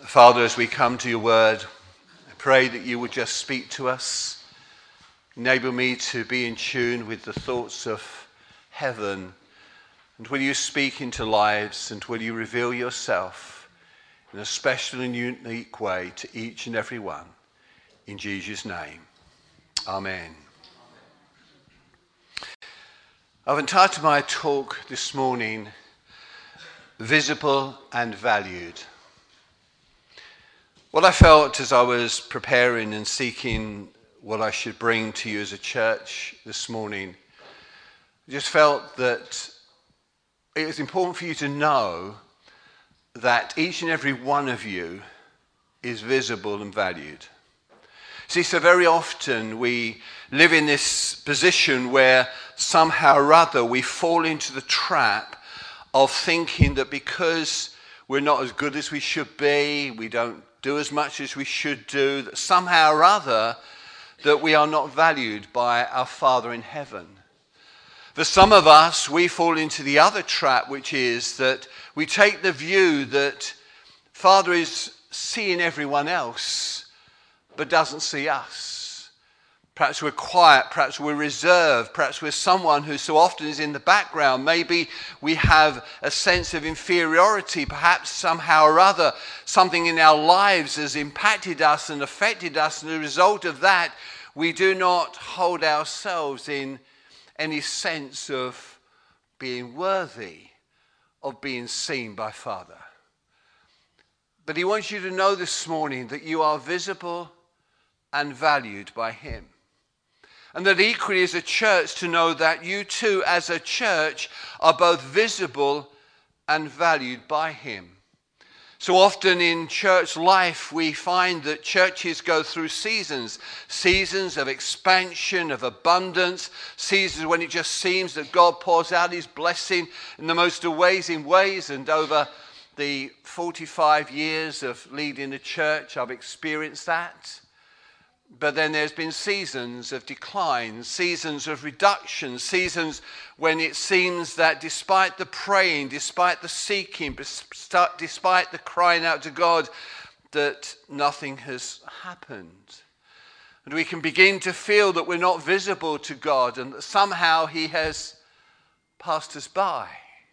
Father, as we come to your word, I pray that you would just speak to us, enable me to be in tune with the thoughts of heaven, and will you speak into lives, and will you reveal yourself in a special and unique way to each and every one. In Jesus' name, amen. I've entitled my talk this morning, Visible and Valued. What I felt as I was preparing and seeking what I should bring to you as a church this morning, I just felt that it was important for you to know that each and every one of you is visible and valued. See, so very often we live in this position where somehow or other we fall into the trap of thinking that because we're not as good as we should be, we don't do as much as we should do, that somehow or other that we are not valued by our Father in heaven. For some of us, we fall into the other trap, which is that we take the view that Father is seeing everyone else, but doesn't see us. Perhaps we're quiet, perhaps we're reserved, perhaps we're someone who so often is in the background. Maybe we have a sense of inferiority, perhaps somehow or other something in our lives has impacted us and affected us, and as a result of that, we do not hold ourselves in any sense of being worthy of being seen by Father. But he wants you to know this morning that you are visible and valued by him. And that equally as a church to know that you too as a church are both visible and valued by him. So often in church life we find that churches go through seasons of expansion, of abundance, seasons when it just seems that God pours out his blessing in the most amazing ways. And over the 45 years of leading the church, I've experienced that. But then there's been seasons of decline, seasons of reduction, seasons when it seems that despite the praying, despite the seeking, despite the crying out to God, that nothing has happened. And we can begin to feel that we're not visible to God and that somehow he has passed us by.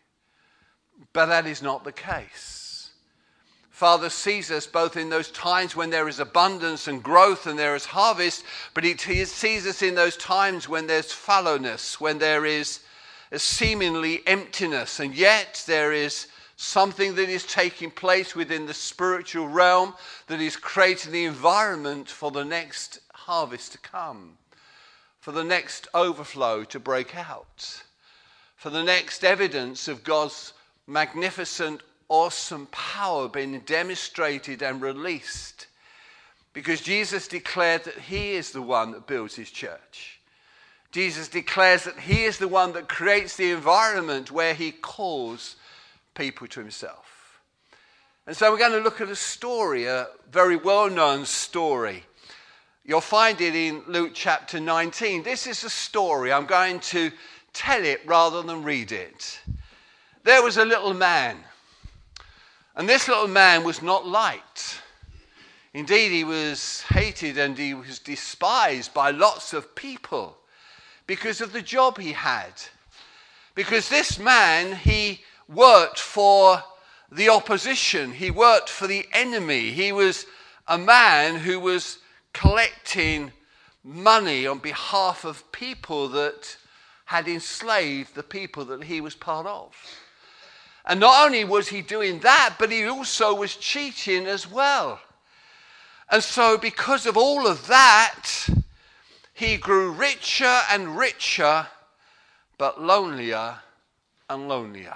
But that is not the case. Father sees us both in those times when there is abundance and growth and there is harvest, but he sees us in those times when there's fallowness, when there is a seemingly emptiness, and yet there is something that is taking place within the spiritual realm that is creating the environment for the next harvest to come, for the next overflow to break out, for the next evidence of God's magnificent awesome power being demonstrated and released, because Jesus declared that he is the one that builds his church. Jesus declares that he is the one that creates the environment where he calls people to himself. And so we're going to look at a story, a very well-known story. You'll find it in Luke chapter 19. This is a story. I'm going to tell it rather than read it. There was a little man. And this little man was not liked. Indeed, he was hated and he was despised by lots of people because of the job he had. Because this man, he worked for the opposition. He worked for the enemy. He was a man who was collecting money on behalf of people that had enslaved the people that he was part of. And not only was he doing that, but he also was cheating as well. And so because of all of that, he grew richer and richer, but lonelier and lonelier.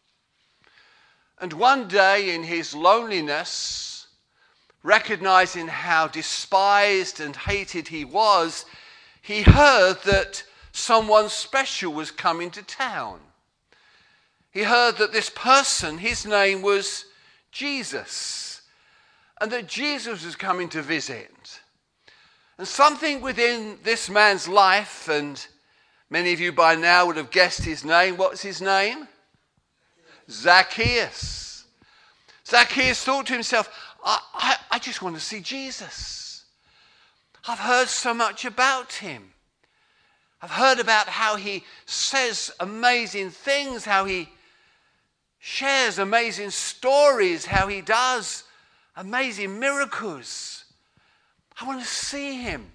And one day in his loneliness, recognizing how despised and hated he was, he heard that someone special was coming to town. He heard that this person, his name was Jesus, and that Jesus was coming to visit. And something within this man's life, and many of you by now would have guessed his name. What's his name? Zacchaeus. Zacchaeus thought to himself, I just want to see Jesus. I've heard so much about him. I've heard about how he says amazing things, how he shares amazing stories, how he does amazing miracles. I want to see him.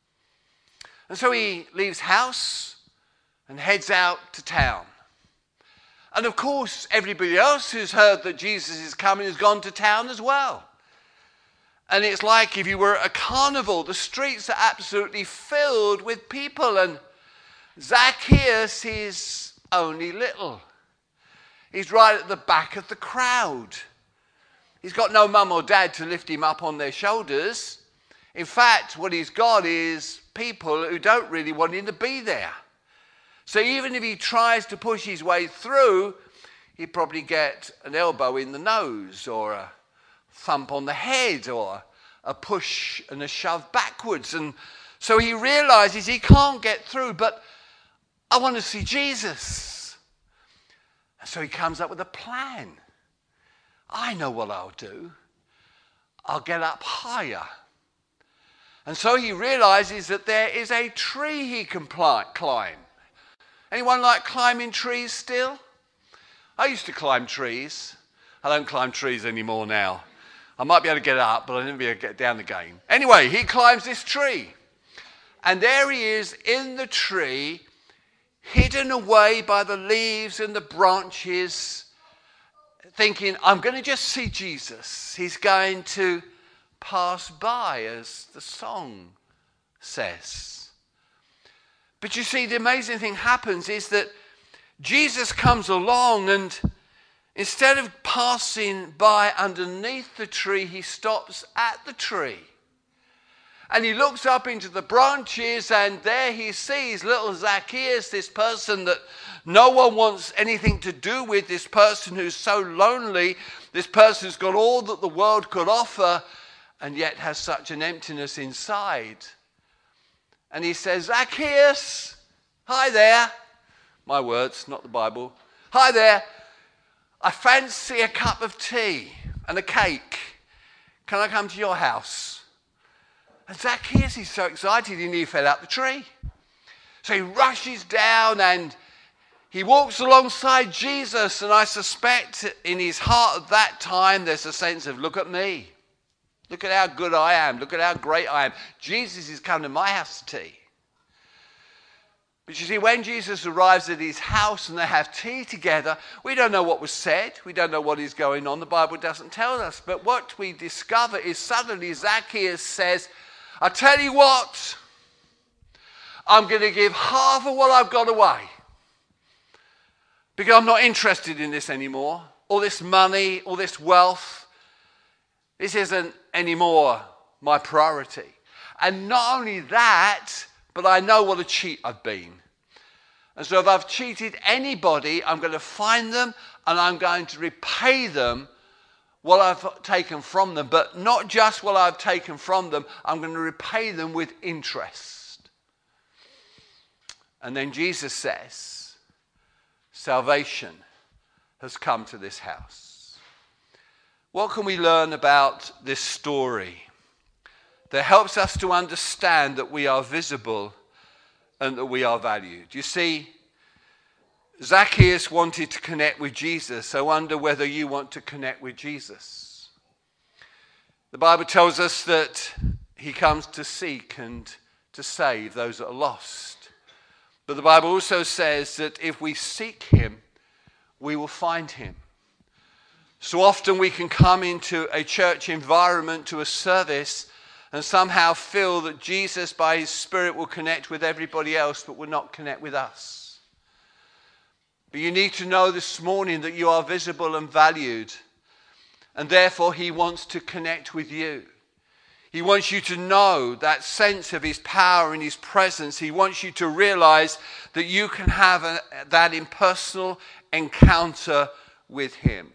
And so he leaves house and heads out to town. And of course, everybody else who's heard that Jesus is coming has gone to town as well. And it's like if you were at a carnival, the streets are absolutely filled with people. And Zacchaeus is only little. He's right at the back of the crowd. He's got no mum or dad to lift him up on their shoulders. In fact, what he's got is people who don't really want him to be there. So even if he tries to push his way through, he'd probably get an elbow in the nose or a thump on the head or a push and a shove backwards. And so he realizes he can't get through, but I want to see Jesus. And so he comes up with a plan. I know what I'll do. I'll get up higher. And so he realizes that there is a tree he can climb. Anyone like climbing trees still? I used to climb trees. I don't climb trees anymore now. I might be able to get up, but I didn't be able to get down again. Anyway, he climbs this tree. And there he is in the tree, hidden away by the leaves and the branches, thinking, I'm going to just see Jesus. He's going to pass by, as the song says. But you see, the amazing thing happens is that Jesus comes along, and instead of passing by underneath the tree, he stops at the tree. And he looks up into the branches, and there he sees little Zacchaeus, this person that no one wants anything to do with, this person who's so lonely, this person who's got all that the world could offer, and yet has such an emptiness inside. And he says, Zacchaeus, hi there. My words, not the Bible. Hi there. I fancy a cup of tea and a cake. Can I come to your house? And Zacchaeus is so excited he nearly fell out the tree. So he rushes down and he walks alongside Jesus. And I suspect in his heart at that time there's a sense of, look at me. Look at how good I am. Look at how great I am. Jesus is coming to my house to tea. But you see, when Jesus arrives at his house and they have tea together, we don't know what was said. We don't know what is going on. The Bible doesn't tell us. But what we discover is suddenly Zacchaeus says, I tell you what, I'm going to give half of what I've got away. Because I'm not interested in this anymore. All this money, all this wealth. This isn't anymore my priority. And not only that, but I know what a cheat I've been. And so if I've cheated anybody, I'm going to find them and I'm going to repay them what I've taken from them. But not just what I've taken from them, I'm going to repay them with interest. And then Jesus says, salvation has come to this house. What can we learn about this story that helps us to understand that we are visible and that we are valued? You see, Zacchaeus wanted to connect with Jesus. I wonder whether you want to connect with Jesus. The Bible tells us that he comes to seek and to save those that are lost. But the Bible also says that if we seek him, we will find him. So often we can come into a church environment, to a service, and somehow feel that Jesus, by his Spirit, will connect with everybody else, but will not connect with us. But you need to know this morning that you are visible and valued, and therefore he wants to connect with you. He wants you to know that sense of his power and his presence. He wants you to realize that you can have that impersonal encounter with him.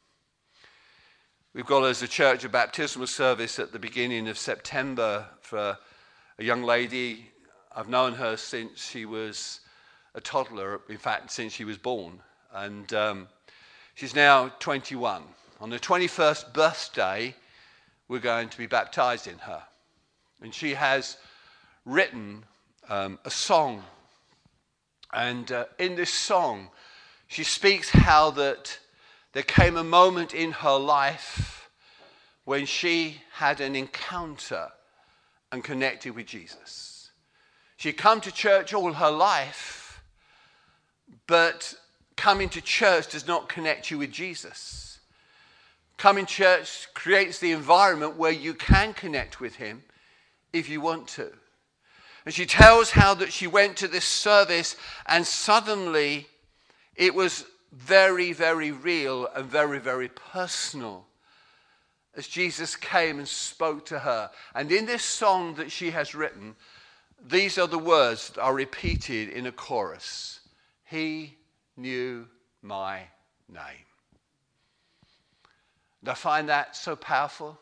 We've got as a church a baptismal service at the beginning of September for a young lady. I've known her since she was a toddler, in fact, since she was born. And she's now 21. On her 21st birthday, we're going to be baptized in her. And she has written a song. And in this song, she speaks how that there came a moment in her life when she had an encounter and connected with Jesus. She'd come to church all her life, but coming to church does not connect you with Jesus. Coming to church creates the environment where you can connect with him if you want to. And she tells how that she went to this service and suddenly it was very, very real and very, very personal as Jesus came and spoke to her. And in this song that she has written, these are the words that are repeated in a chorus. He knew my name. And I find that so powerful.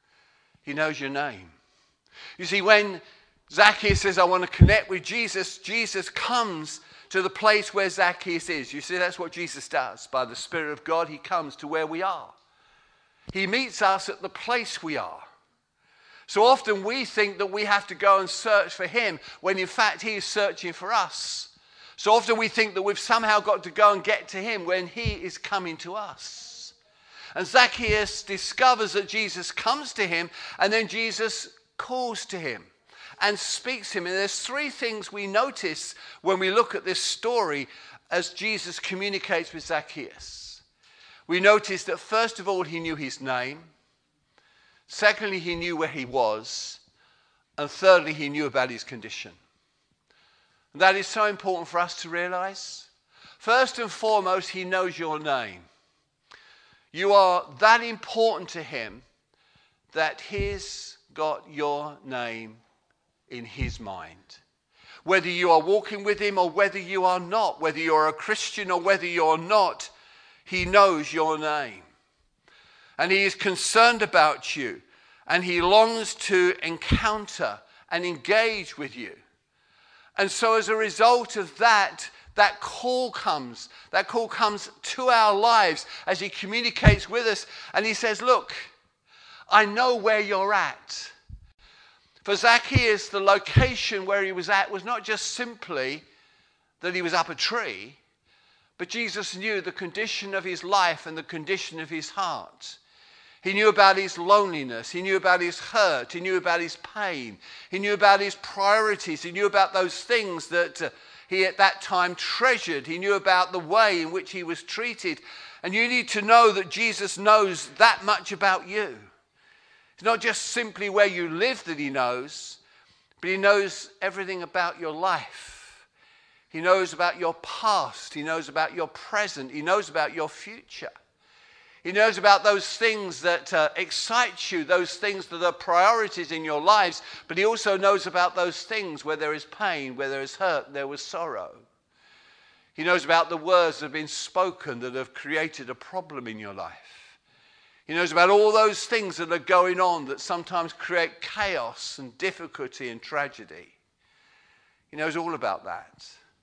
He knows your name. You see, when Zacchaeus says, I want to connect with Jesus, Jesus comes to the place where Zacchaeus is. You see, that's what Jesus does. By the Spirit of God, he comes to where we are. He meets us at the place we are. So often we think that we have to go and search for him, when in fact he is searching for us. So often we think that we've somehow got to go and get to him when he is coming to us. And Zacchaeus discovers that Jesus comes to him, and then Jesus calls to him and speaks to him. And there's three things we notice when we look at this story as Jesus communicates with Zacchaeus. We notice that first of all, he knew his name. Secondly, he knew where he was. And thirdly, he knew about his condition. And that is so important for us to realize. First and foremost, he knows your name. You are that important to him that he's got your name in his mind. Whether you are walking with him or whether you are not, whether you're a Christian or whether you're not, he knows your name. And he is concerned about you. And he longs to encounter and engage with you. And so as a result of that, that call comes. That call comes to our lives as he communicates with us. And he says, look, I know where you're at. For Zacchaeus, the location where he was at was not just simply that he was up a tree, but Jesus knew the condition of his life and the condition of his heart. He knew about his loneliness. He knew about his hurt. He knew about his pain. He knew about his priorities. He knew about those things that he at that time treasured. He knew about the way in which he was treated. And you need to know that Jesus knows that much about you. It's not just simply where you live that he knows, but he knows everything about your life. He knows about your past. He knows about your present. He knows about your future. He knows about those things that excite you, those things that are priorities in your lives, but he also knows about those things where there is pain, where there is hurt, there was sorrow. He knows about the words that have been spoken that have created a problem in your life. He knows about all those things that are going on that sometimes create chaos and difficulty and tragedy. He knows all about that.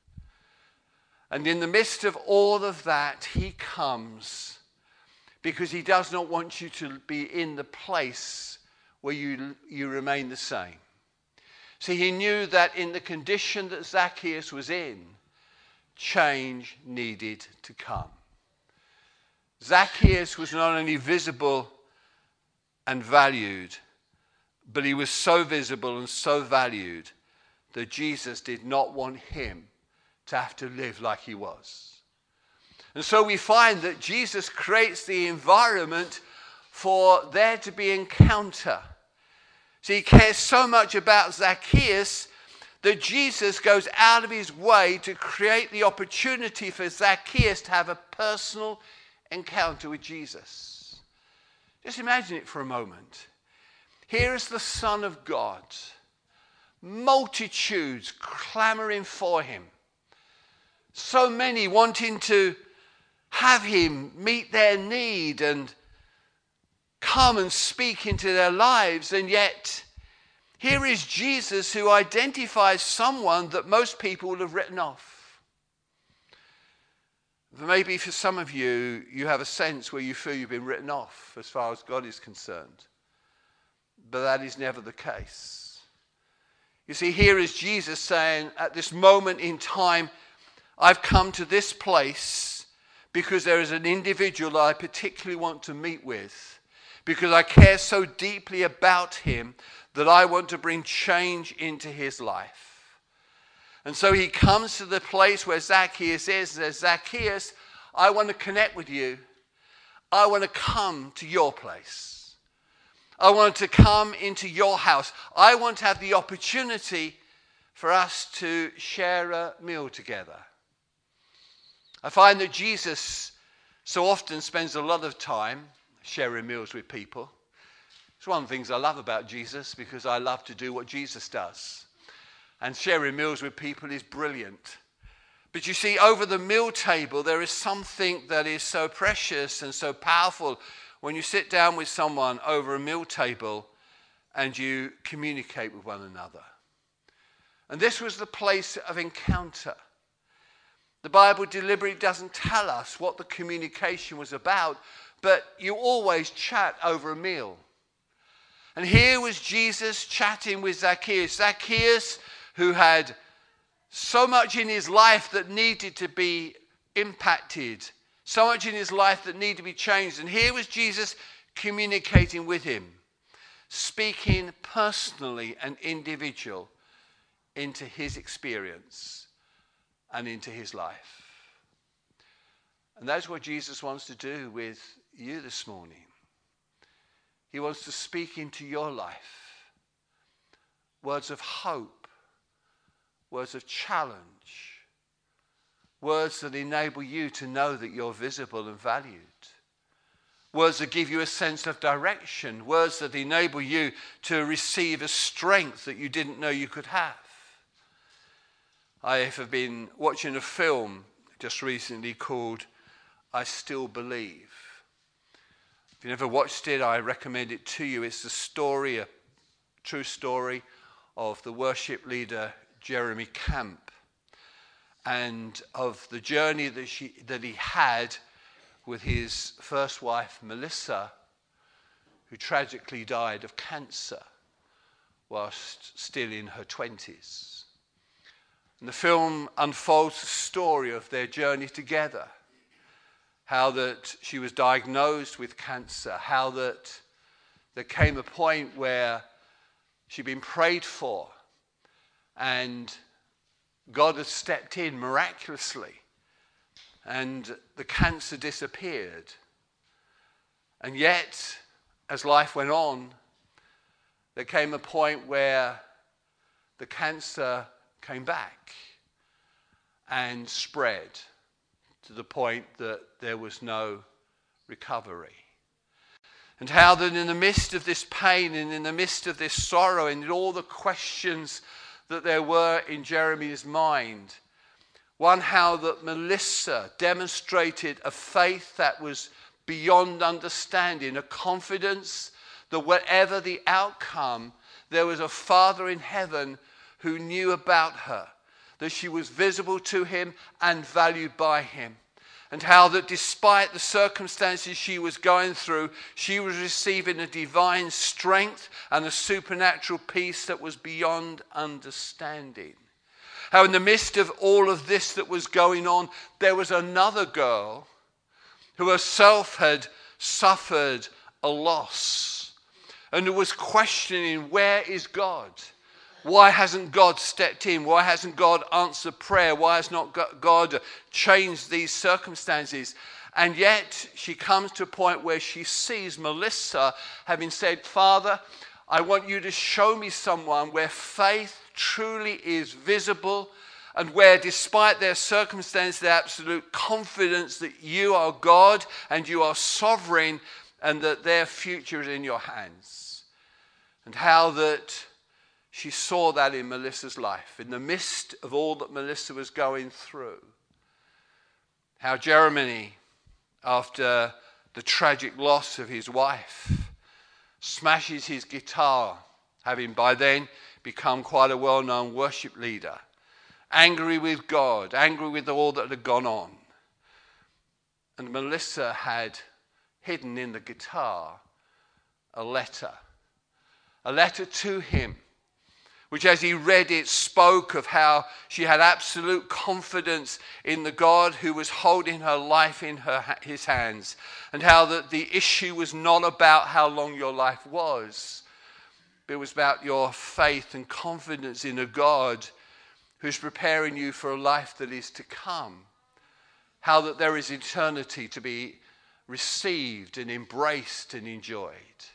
And in the midst of all of that, he comes because he does not want you to be in the place where you remain the same. See, he knew that in the condition that Zacchaeus was in, change needed to come. Zacchaeus was not only visible and valued, but he was so visible and so valued that Jesus did not want him to have to live like he was. And so we find that Jesus creates the environment for there to be encounter. See, he cares so much about Zacchaeus that Jesus goes out of his way to create the opportunity for Zacchaeus to have a personal encounter with Jesus. Just imagine it for a moment. Here is the Son of God. Multitudes clamoring for him. So many wanting to have him meet their need and come and speak into their lives. And yet, here is Jesus who identifies someone that most people would have written off. Maybe for some of you, you have a sense where you feel you've been written off as far as God is concerned. But that is never the case. You see, here is Jesus saying, at this moment in time, I've come to this place because there is an individual that I particularly want to meet with, because I care so deeply about him that I want to bring change into his life. And so he comes to the place where Zacchaeus is and says, Zacchaeus, I want to connect with you. I want to come to your place. I want to come into your house. I want to have the opportunity for us to share a meal together. I find that Jesus so often spends a lot of time sharing meals with people. It's one of the things I love about Jesus, because I love to do what Jesus does. And sharing meals with people is brilliant. But you see, over the meal table, there is something that is so precious and so powerful when you sit down with someone over a meal table and you communicate with one another. And this was the place of encounter. The Bible deliberately doesn't tell us what the communication was about, but you always chat over a meal. And here was Jesus chatting with Zacchaeus. Zacchaeus, who had so much in his life that needed to be impacted, so much in his life that needed to be changed. And here was Jesus communicating with him, speaking personally and individual into his experience and into his life. And that's what Jesus wants to do with you this morning. He wants to speak into your life words of hope, words of challenge, words that enable you to know that you're visible and valued. Words that give you a sense of direction. Words that enable you to receive a strength that you didn't know you could have. I have been watching a film just recently called I Still Believe. If you've never watched it, I recommend it to you. It's the story, a true story of the worship leader Jeremy Camp, and of the journey that he had with his first wife, Melissa, who tragically died of cancer whilst still in her 20s. And the film unfolds the story of their journey together, how that she was diagnosed with cancer, how that there came a point where she'd been prayed for and God had stepped in miraculously, and the cancer disappeared. And yet, as life went on, there came a point where the cancer came back and spread to the point that there was no recovery. And how that in the midst of this pain and in the midst of this sorrow and in all the questions that there were in Jeremy's mind, one, how that Melissa demonstrated a faith that was beyond understanding, a confidence that whatever the outcome, there was a Father in heaven who knew about her, that she was visible to him and valued by him. And how that despite the circumstances she was going through, she was receiving a divine strength and a supernatural peace that was beyond understanding. How in the midst of all of this that was going on, there was another girl who herself had suffered a loss and who was questioning, where is God? Why hasn't God stepped in? Why hasn't God answered prayer? Why has not God changed these circumstances? And yet she comes to a point where she sees Melissa having said, Father, I want you to show me someone where faith truly is visible and where despite their circumstance, their absolute confidence that you are God and you are sovereign and that their future is in your hands. And how that she saw that in Melissa's life, in the midst of all that Melissa was going through. How Jeremy, after the tragic loss of his wife, smashes his guitar, having by then become quite a well-known worship leader, angry with God, angry with all that had gone on. And Melissa had hidden in the guitar a letter a letter to him, which as he read it spoke of how she had absolute confidence in the God who was holding her life in his hands, and how that the issue was not about how long your life was, but it was about your faith and confidence in a God who's preparing you for a life that is to come, how that there is eternity to be received and embraced and enjoyed.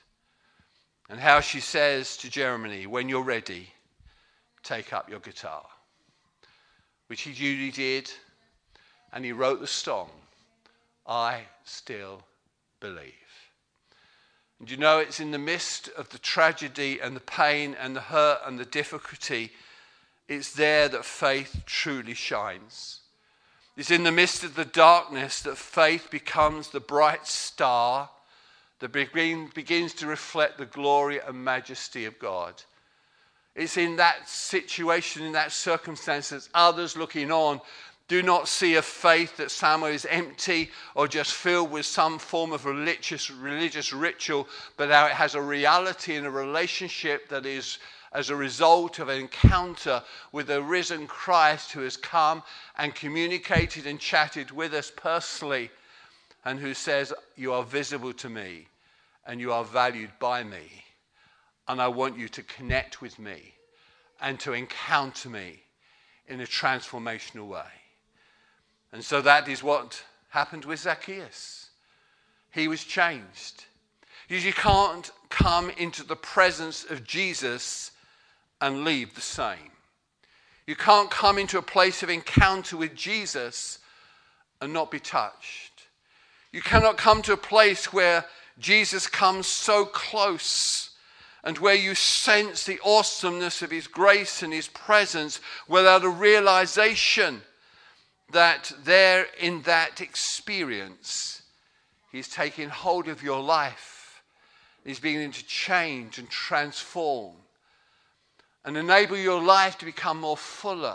And how she says to Jeremy, when you're ready, take up your guitar, which he duly did, and he wrote the song, I Still Believe. And you know, it's in the midst of the tragedy and the pain and the hurt and the difficulty, it's there that faith truly shines. It's in the midst of the darkness that faith becomes the bright star that begins to reflect the glory and majesty of God. It's in that situation, in that circumstance, that others looking on do not see a faith that somewhere is empty or just filled with some form of religious ritual, but how it has a reality and a relationship that is as a result of an encounter with the risen Christ who has come and communicated and chatted with us personally, and who says, you are visible to me and you are valued by me, and I want you to connect with me and to encounter me in a transformational way. And so that is what happened with Zacchaeus. He was changed. You can't come into the presence of Jesus and leave the same. You can't come into a place of encounter with Jesus and not be touched. You cannot come to a place where Jesus comes so close and where you sense the awesomeness of his grace and his presence without a realization that there in that experience he's taking hold of your life. He's beginning to change and transform and enable your life to become more fuller,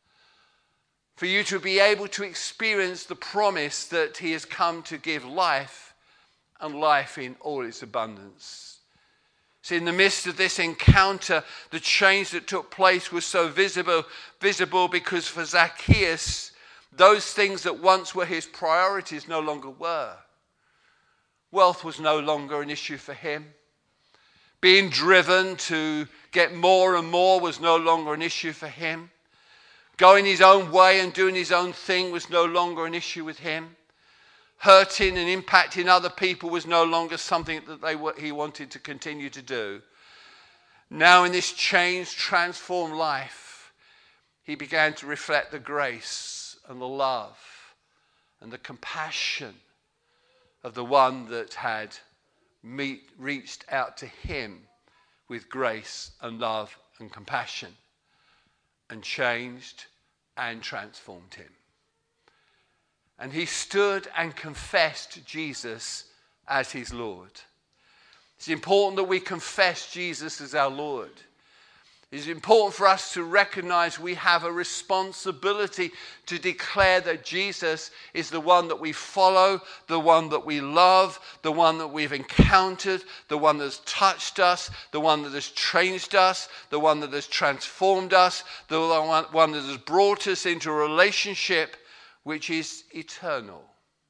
for you to be able to experience the promise that he has come to give life, and life in all its abundance. See, in the midst of this encounter, the change that took place was so visible because for Zacchaeus, those things that once were his priorities no longer were. Wealth was no longer an issue for him. Being driven to get more and more was no longer an issue for him. Going his own way and doing his own thing was no longer an issue with him. Hurting and impacting other people was no longer something that he wanted to continue to do. Now in this changed, transformed life, he began to reflect the grace and the love and the compassion of the one that had reached out to him with grace and love and compassion, and changed and transformed him. And he stood and confessed Jesus as his Lord. It's important that we confess Jesus as our Lord. It's important for us to recognize we have a responsibility to declare that Jesus is the one that we follow, the one that we love, the one that we've encountered, the one that's touched us, the one that has changed us, the one that has transformed us, the one that has brought us into a relationship which is eternal,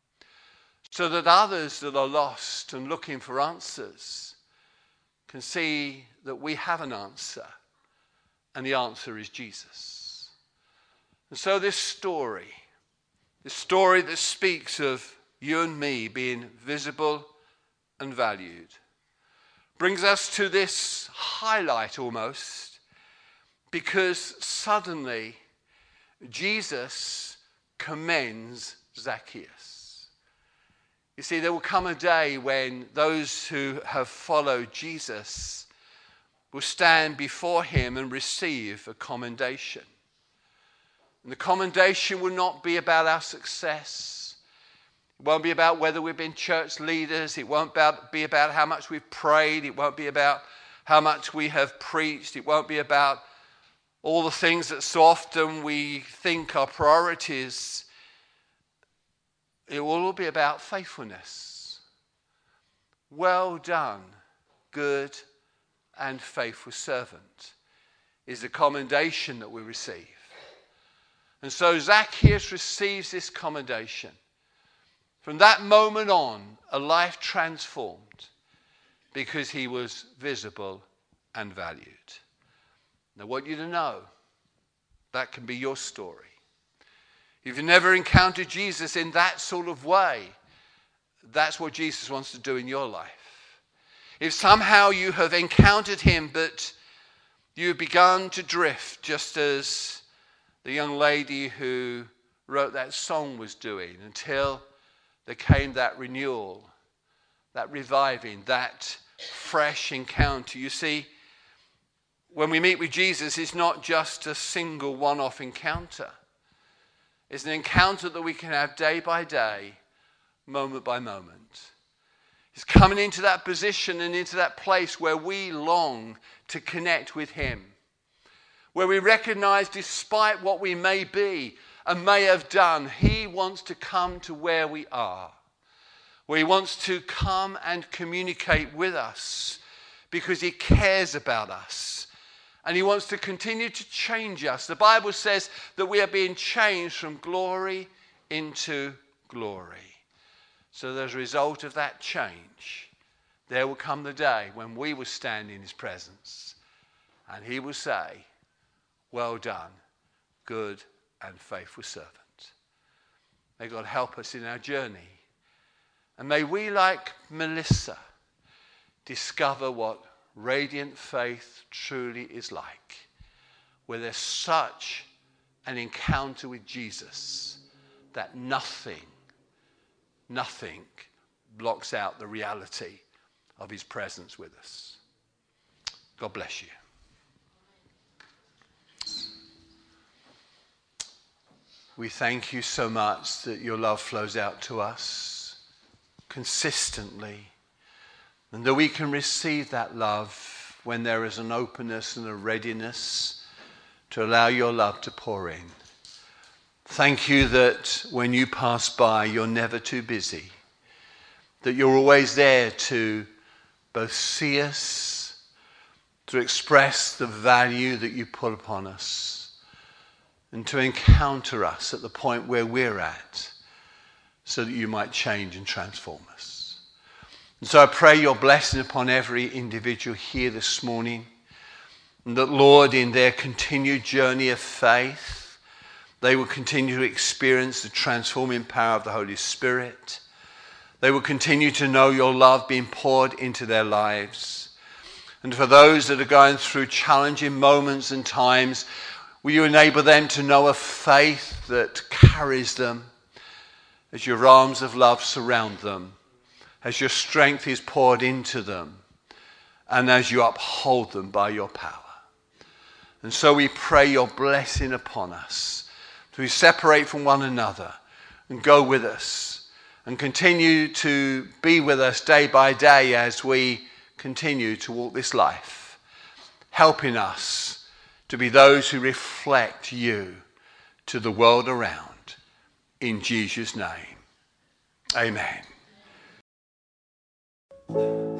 so that others that are lost and looking for answers can see that we have an answer, and the answer is Jesus. And so this story that speaks of you and me being visible and valued, brings us to this highlight almost, because suddenly Jesus commends Zacchaeus. You see, there will come a day when those who have followed Jesus will stand before him and receive a commendation. And the commendation will not be about our success. It won't be about whether we've been church leaders. It won't be about how much we've prayed. It won't be about how much we have preached. It won't be about all the things that so often we think are priorities. It will all be about faithfulness. Well done, good and faithful servant is the commendation that we receive. And so Zacchaeus receives this commendation. From that moment on, a life transformed because he was visible and valued. And I want you to know that can be your story. If you've never encountered Jesus in that sort of way, that's what Jesus wants to do in your life. If somehow you have encountered him, but you've begun to drift, just as the young lady who wrote that song was doing, until there came that renewal, that reviving, that fresh encounter. You see, when we meet with Jesus, it's not just a single one-off encounter. It's an encounter that we can have day by day, moment by moment. It's coming into that position and into that place where we long to connect with him, where we recognize despite what we may be and may have done, he wants to come to where we are, where he wants to come and communicate with us because he cares about us. And he wants to continue to change us. The Bible says that we are being changed from glory into glory. So as a result of that change, there will come the day when we will stand in his presence and he will say, well done, good and faithful servant. May God help us in our journey. And may we, like Melissa, discover what radiant faith truly is like, where there's such an encounter with Jesus that nothing blocks out the reality of his presence with us. God bless you. We thank you so much that your love flows out to us consistently, and that we can receive that love when there is an openness and a readiness to allow your love to pour in. Thank you that when you pass by, you're never too busy, that you're always there to both see us, to express the value that you put upon us, and to encounter us at the point where we're at, so that you might change and transform us. And so I pray your blessing upon every individual here this morning, and that, Lord, in their continued journey of faith, they will continue to experience the transforming power of the Holy Spirit. They will continue to know your love being poured into their lives. And for those that are going through challenging moments and times, will you enable them to know a faith that carries them as your arms of love surround them, as your strength is poured into them, and as you uphold them by your power. And so we pray your blessing upon us, to separate from one another and go with us and continue to be with us day by day as we continue to walk this life, helping us to be those who reflect you to the world around. In Jesus' name, amen.